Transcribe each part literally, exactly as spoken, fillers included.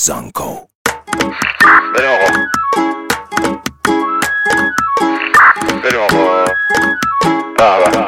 زانکو. بریم آقا بریم آقا بابا.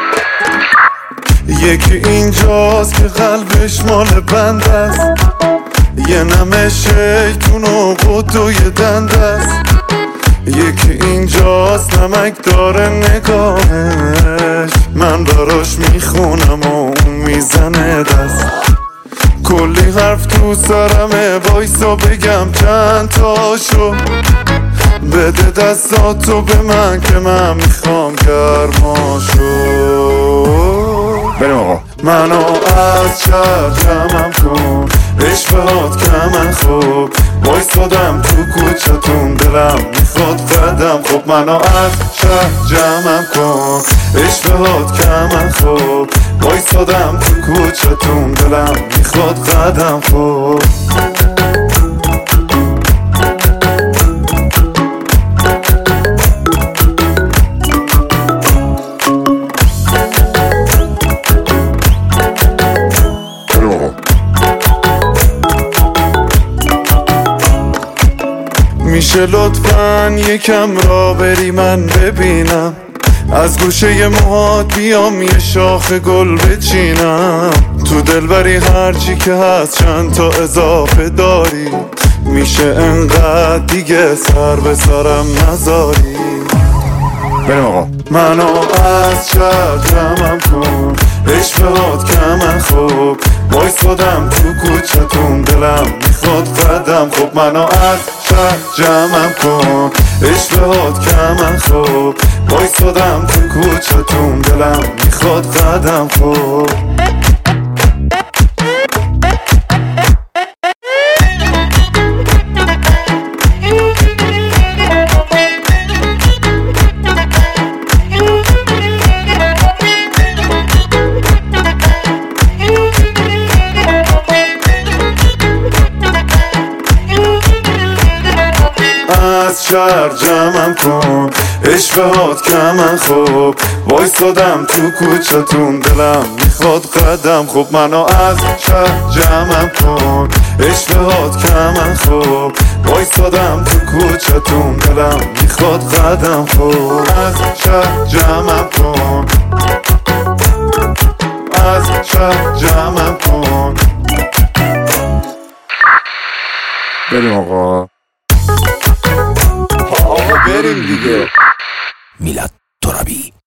یکی اینجاست که قلبش مال بند است، یه نمه شیطون و قطوی دند است. یکی اینجاست نمک داره نگاهش، من براش میخونم و اون میزنه دست. کلی حرف تو سرمه، وایسا بگم چند تاشو. بده دستاتو به من که من میخوام گرماشو. بریم آقا. منو از شهر جمعم کن، عشقات که من خوب وایسادم تو کوچتون، دلم میخواد قدم خوب. منو از شهر جمعم کن، عشقات که من خوب وایسادم تو کوچتون، دلم میخواد قدم خوب. میشه لطفاً یکم را بری من ببینم، از گوشه موهات بیام یه شاخ گل بچینم. تو دلبری هرچی که هست چند تا اضافه داری، میشه انقدر دیگه سر به سرم نذاری. بریم آقا. منو از شهر جمعم کن، عشقات که من خوب وایسادم تو کوچتون، دلم میخواد قدم خوب. منو از شهر جمعم کن، عشقات که من خوب وایسادم تو کوچتون، دلم میخواد قدم خوب. از شهر جمعم کن، عشقات که من خوب وایسادم تو کوچتون، دلم میخواد قدم خوب. منو از شهر جمعم کن، عشقات که من خوب وایسادم تو کوچتون، دلم میخواد قدم خوب. از شهر جمعم کن، از شهر جمعم کن. بریم آقا. بریم دیگه. میلاد ترابی.